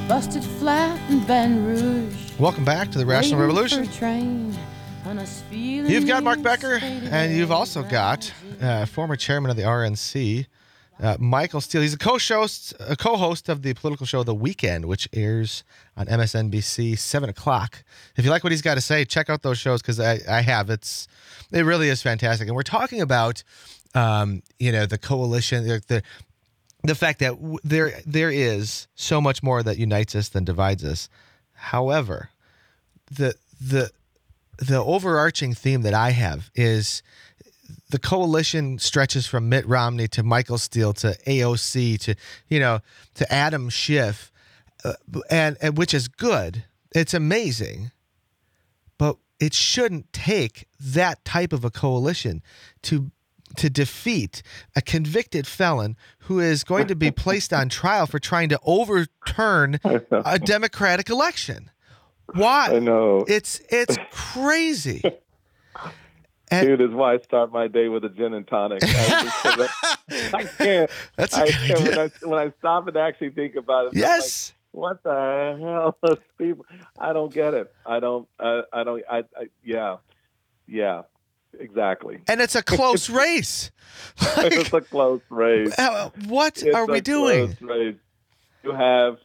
busted flat in Baton Rouge. Welcome back to the Rational Revolution. You've got Mark Becker, and you've also got former chairman of the RNC, Michael Steele. He's a co-host of the political show The Weekend, which airs on MSNBC 7 o'clock. If you like what he's got to say, check out those shows because I have. It really is fantastic. And we're talking about the coalition, the fact that there is so much more that unites us than divides us. However, the overarching theme that I have is the coalition stretches from Mitt Romney to Michael Steele to AOC to Adam Schiff, and which is good. It's amazing, but it shouldn't take that type of a coalition to defeat a convicted felon who is going to be placed on trial for trying to overturn a democratic election. Why? I know. It's crazy. Dude, is why I start my day with a gin and tonic. I can't. That's a good idea. When I stop and actually think about it, yes. I'm like, what the hell? Those people, I don't get it. Yeah, exactly. And it's a close race. It's a close race. What are we doing? Close race. You have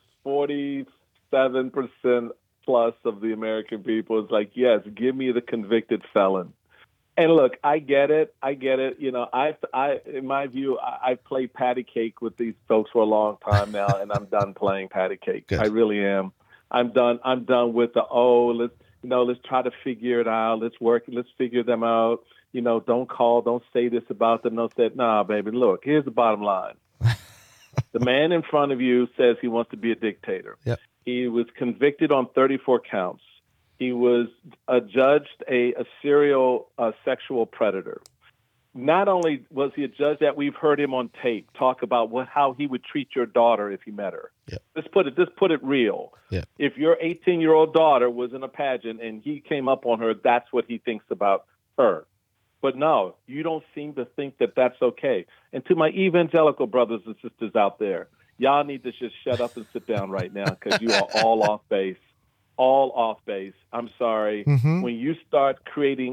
47% plus of the American people is like, yes, give me the convicted felon. And look, I get it. You know, I in my view, I've played patty cake with these folks for a long time now, and I'm done playing patty cake. Good. I really am. I'm done with let's try to figure it out. Let's figure them out. You know, don't say this about them. Don't say, nah, baby, look, here's the bottom line. The man in front of you says he wants to be a dictator. Yep. He was convicted on 34 counts. He was adjudged a serial sexual predator. Not only was he a judge that we've heard him on tape talk about how he would treat your daughter if he met her. Yep. Let's put it real. Yep. If your 18-year-old daughter was in a pageant and he came up on her, that's what he thinks about her. But no, you don't seem to think that that's okay. And to my evangelical brothers and sisters out there, y'all need to just shut up and sit down right now because you are all off base. All off base. I'm sorry. Mm-hmm. When you start creating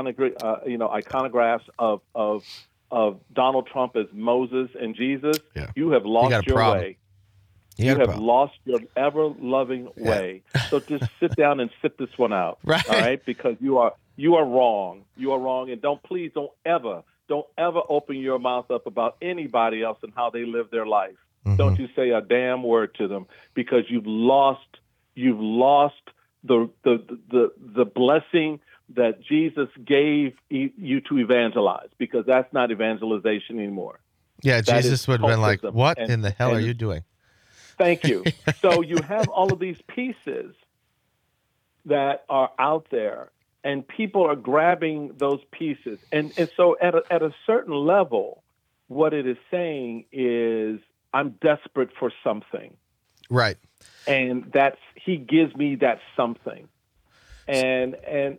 iconographs of Donald Trump as Moses and Jesus, you have lost your way. You have lost your ever-loving way. So just sit down and sit this one out, right? All right, because you are wrong. You are wrong, and don't ever open your mouth up about anybody else and how they live their life. Mm-hmm. Don't you say a damn word to them because you've lost the blessing that Jesus gave you to evangelize, because that's not evangelization anymore. Yeah, Jesus would have been like, what in the hell are you doing? Thank you. So you have all of these pieces that are out there, and people are grabbing those pieces. And so at a certain level, what it is saying is, I'm desperate for something. Right. And he gives me that something. And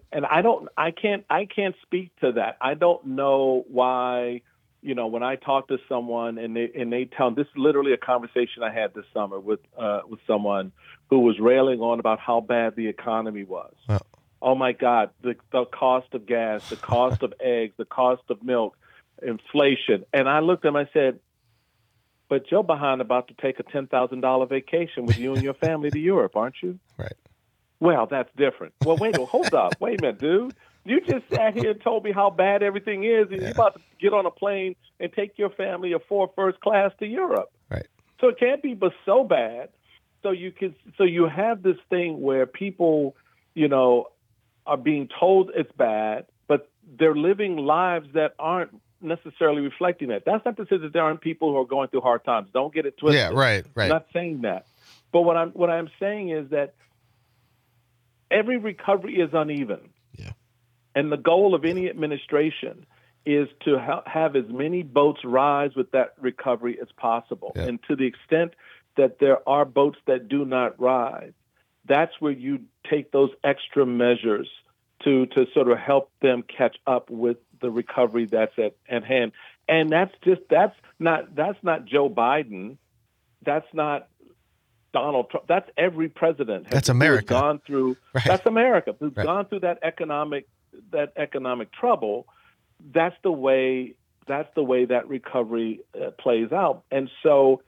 I can't speak to that. I don't know why, when I talk to someone and they tell me, this is literally a conversation I had this summer with someone who was railing on about how bad the economy was. Well, oh my God, the cost of gas, the cost of eggs, the cost of milk, inflation. And I looked at him, I said, but you're behind about to take a $10,000 vacation with you and your family to Europe, aren't you? Right. Well, that's different. Well, hold up. Wait a minute, dude. You just sat here and told me how bad everything is, and you're about to get on a plane and take your family of 4 first class to Europe. Right. So it can't be but so bad. So you have this thing where people, are being told it's bad, but they're living lives that aren't necessarily reflecting that. That's not to say that there aren't people who are going through hard times. Don't get it twisted. Yeah, right. I'm not saying that. But what I'm saying is that every recovery is uneven. Yeah. And the goal of any administration is to have as many boats rise with that recovery as possible. Yeah. And to the extent that there are boats that do not rise, that's where you take those extra measures to sort of help them catch up with the recovery that's at hand. And that's not Joe Biden. That's not Donald Trump. That's every president. That's America. Who has gone through. Right. That's America. Who's Right. gone through that economic trouble. That's the way that recovery plays out. And so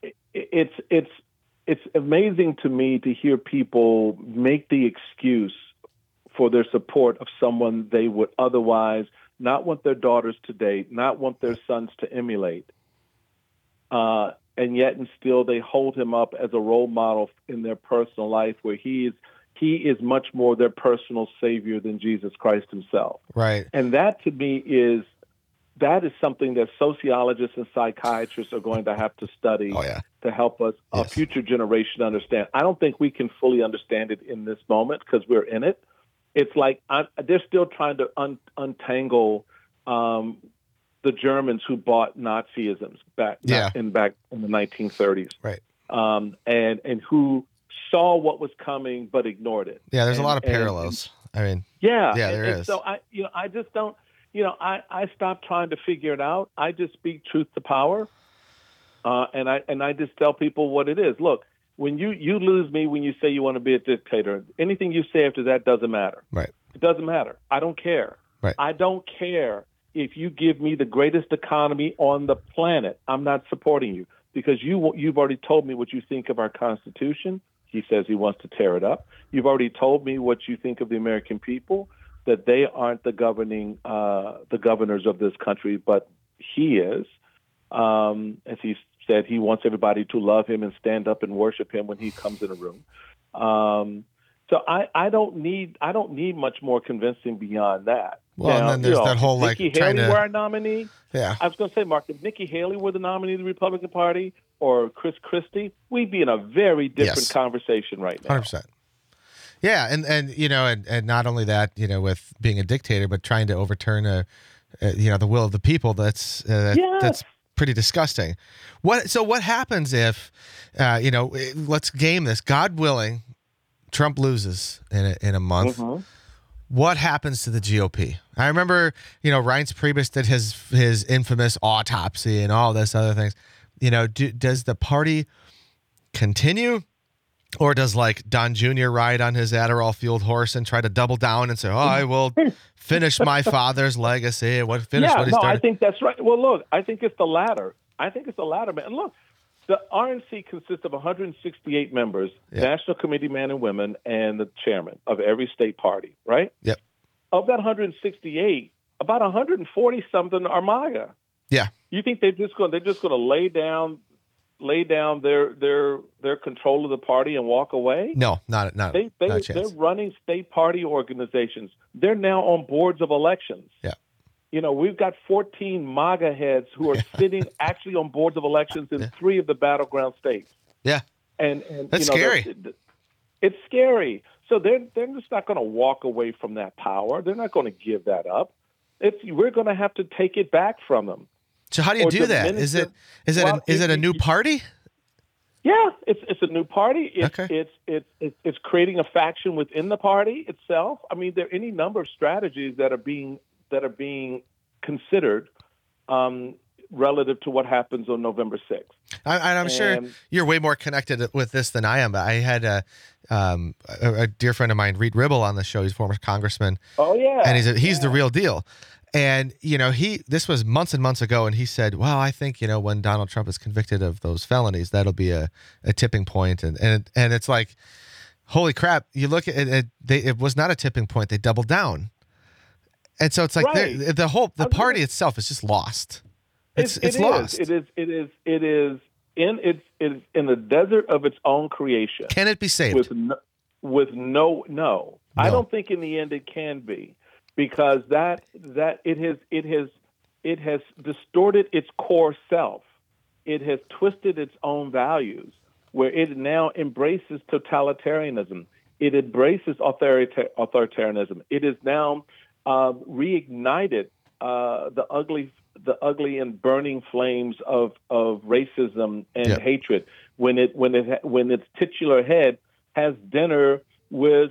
it's amazing to me to hear people make the excuse for their support of someone they would otherwise not want their daughters to date, not want their sons to emulate. And yet and still they hold him up as a role model in their personal life, where he is much more their personal savior than Jesus Christ himself. Right. And that to me is something that sociologists and psychiatrists are going to have to study to help us, a future generation, understand. I don't think we can fully understand it in this moment because we're in it. It's like they're still trying to untangle the Germans who bought Nazism back in the 1930s, right? And who saw what was coming but ignored it. Yeah, there's a lot of parallels. There is. So I just don't. I stopped trying to figure it out. I just speak truth to power, and I just tell people what it is. Look, when you lose me when you say you want to be a dictator, anything you say after that doesn't matter. Right. It doesn't matter. I don't care. Right. I don't care if you give me the greatest economy on the planet. I'm not supporting you because you've already told me what you think of our Constitution. He says he wants to tear it up. You've already told me what you think of the American people, that they aren't the governors of this country, but he is. As he said, he wants everybody to love him and stand up and worship him when he comes in a room. So I don't need much more convincing beyond that. Well, and then there's that whole Nikki trying Haley to were our nominee. Yeah. I was going to say, Mark, if Nikki Haley were the nominee of the Republican Party or Chris Christie, we'd be in a very different conversation right now. 100%. Yeah, and not only that, with being a dictator, but trying to overturn the will of the people. That's pretty disgusting. What happens if, let's game this. God willing, Trump loses in a month. Mm-hmm. What happens to the GOP? I remember, Reince Priebus did his infamous autopsy and all this other things. Does the party continue? Or does Don Jr. ride on his Adderall-fueled horse and try to double down and say, "Oh, I will finish my father's legacy"? What he started? I think that's right. Well, look, I think it's the latter. Man. And look, the RNC consists of 168 members, national committee men and women, and the chairman of every state party. Right? Yep. Of that 168, about 140 something are MAGA. Yeah. You think they're just going to lay down their control of the party and walk away? No, not a chance. They're running state party organizations. They're now on boards of elections. Yeah. We've got 14 MAGA heads who are sitting actually on boards of elections in 3 of the battleground states. Yeah. And that's scary. It's scary. So they're just not going to walk away from that power. They're not going to give that up. We're going to have to take it back from them. So how do you do that? Is it a new party? Yeah, it's a new party. Okay. It's creating a faction within the party itself. I mean, there are any number of strategies that are being considered relative to what happens on November 6th. I'm sure you're way more connected with this than I am. But I had a dear friend of mine, Reed Ribble, on the show. He's a former congressman. Oh yeah, and he's the real deal. And, this was months and months ago, and he said, well, I think, when Donald Trump is convicted of those felonies, that'll be a tipping point. And it's like, holy crap, you look at it, it was not a tipping point. They doubled down. And so it's like the party itself is just lost. It's lost. It is in the desert of its own creation. Can it be saved? With no. I don't think in the end it can be. Because that it has distorted its core self. It has twisted its own values, where it now embraces totalitarianism. It embraces authoritarianism. It has now reignited the ugly and burning flames of racism and hatred. When its titular head has dinner with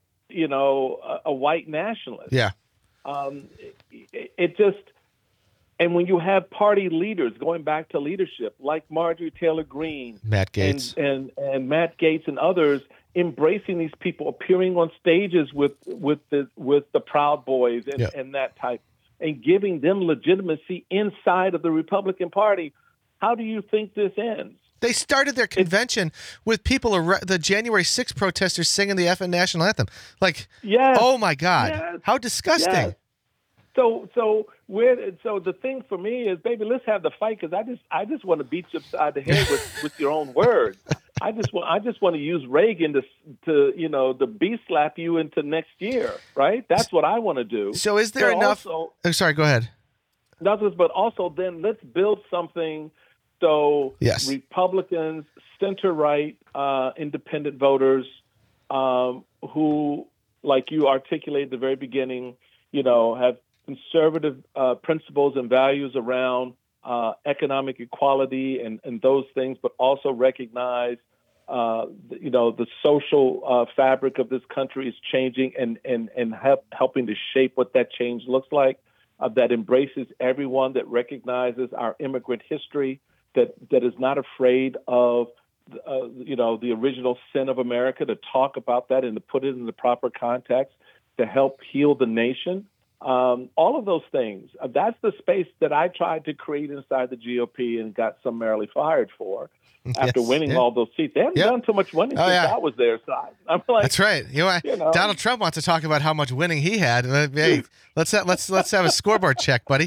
a white nationalist. Yeah. It just And when you have party leaders, going back to leadership, like Marjorie Taylor Greene, Matt Gaetz, and Matt Gaetz and others, embracing these people, appearing on stages with the Proud Boys and that type, and giving them legitimacy inside of the Republican Party, how do you think this ends? They started their convention with people, the January 6th protesters singing the effing national anthem. Like, yes, oh my God, yes, how disgusting. Yes. So the thing for me is, baby, let's have the fight, because I just want to beat you upside the head with your own words. I just want to use Reagan to beat slap you into next year, right? That's what I want to do. So is there enough? Sorry, go ahead. But also then let's build something so yes. Republicans, center-right, independent voters who, like you articulated at the very beginning, have conservative principles and values around economic equality and those things, but also recognize, the social fabric of this country is changing and helping to shape what that change looks like, that embraces everyone, that recognizes our immigrant history, that is not afraid of, the original sin of America, to talk about that and to put it in the proper context to help heal the nation. All of those things. That's the space that I tried to create inside the GOP and got summarily fired for after winning all those seats. They haven't done too much winning since I was there. So I'm like, that's right. Donald Trump wants to talk about how much winning he had. Hey, let's have a scoreboard check, buddy.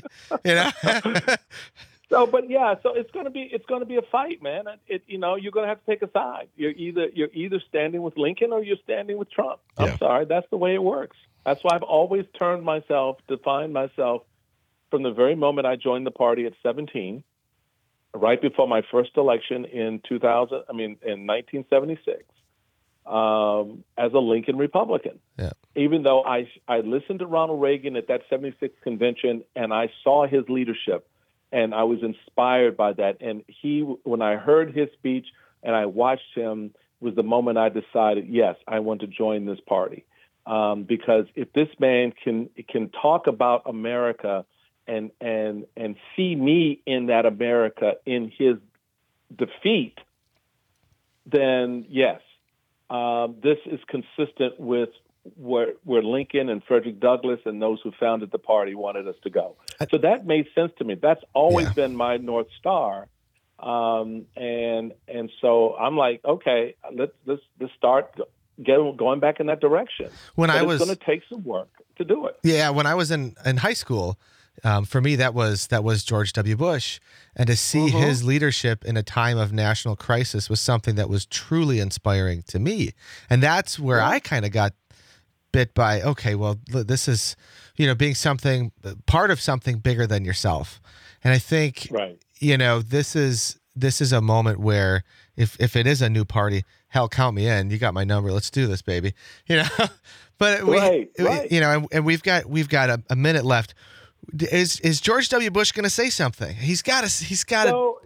So it's going to be a fight, man. You're going to have to take a side. You're either standing with Lincoln or you're standing with Trump. I'm sorry, that's the way it works. That's why I've always defined myself from the very moment I joined the party at 17, right before my first election in 1976, as a Lincoln Republican. Yeah. Even though I listened to Ronald Reagan at that 76 convention and I saw his leadership and I was inspired by that. And when I heard his speech and I watched him, was the moment I decided, yes, I want to join this party. Because if this man can talk about America and see me in that America in his defeat, then yes, this is consistent with where Lincoln and Frederick Douglass and those who founded the party wanted us to go. So that made sense to me. That's always been my North Star. And so I'm like, okay, let's start going back in that direction. It's going to take some work to do it. Yeah, when I was in high school, for me that was George W. Bush, and to see his leadership in a time of national crisis was something that was truly inspiring to me. And that's where I kind of got bit by, okay, well, this is, being part of something bigger than yourself. And I think, this is a moment where if it is a new party, hell, count me in. You got my number. Let's do this, baby. But and we've got a minute left. Is George W. Bush going to say something? He's got to.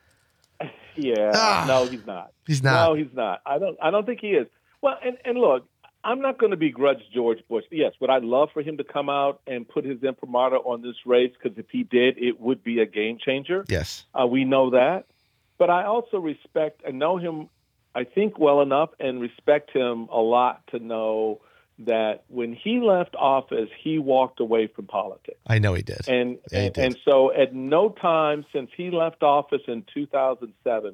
No, he's not. He's not. No, he's not. I don't think he is. Well, and look, I'm not going to begrudge George Bush. Yes, would I love for him to come out and put his imprimatur on this race? Because if he did, it would be a game changer. Yes. We know that. But I also respect and know him, I think, well enough and respect him a lot to know that when he left office, he walked away from politics. I know he did. And so at no time since he left office in 2008,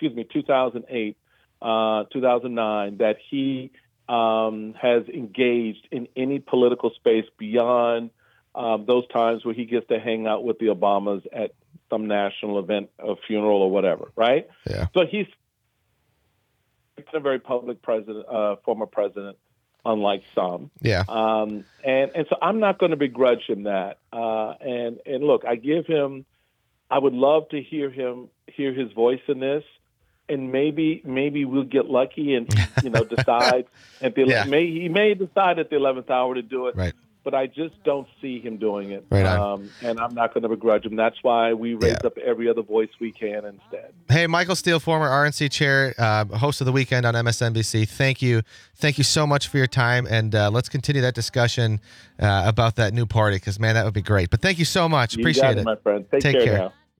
2009, that he has engaged in any political space beyond those times where he gets to hang out with the Obamas at some national event, a funeral or whatever, right? Yeah. So he's a very public president, former president, unlike some. Yeah. And so I'm not going to begrudge him that. And look, I would love to hear his voice in this. And maybe we'll get lucky and decide at the he may decide at the 11th hour to do it. Right. but I just don't see him doing it. Right on. And I'm not going to begrudge him. That's why we raise up every other voice we can instead. Hey, Michael Steele, former RNC chair, host of The Weekend on MSNBC. Thank you so much for your time, and let's continue that discussion about that new party, because, man, that would be great. But thank you so much. Appreciate it. My friend. Take care now.